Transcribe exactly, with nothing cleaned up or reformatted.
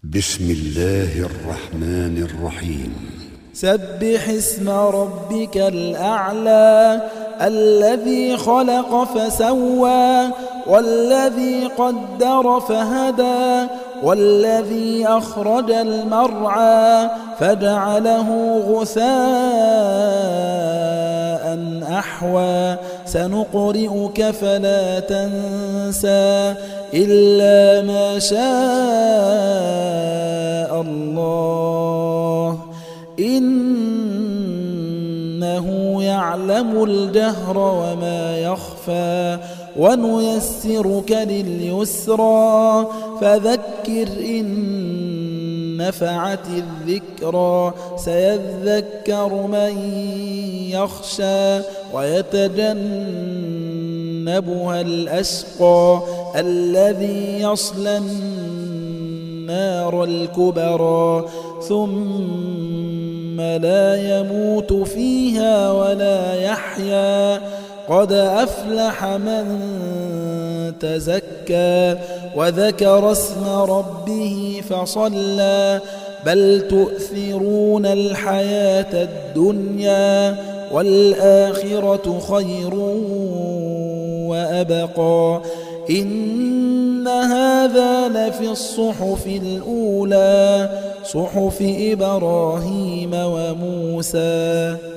بسم الله الرحمن الرحيم. سبح اسم ربك الأعلى الذي خلق فسوى والذي قدر فهدى والذي أخرج المرعى فجعله غثاء أحوى سنقرئك فلا تنسى إلا ما شاء الله إنه يعلم الجهر وما يخفى ونيسرك لليسرى فذكر إن نفعت الذكرى سيذكر من يخشى ويتجنبها الأشقى الذي يصلى النار الكبرى ثم لا يموت فيها ولا يحيا قد أفلح من تزكى وذكر اسم ربه فصلى بل تؤثرون الحياة الدنيا والآخرة خير وأبقى إن هذا لفي الصحف الأولى صحف إبراهيم وموسى.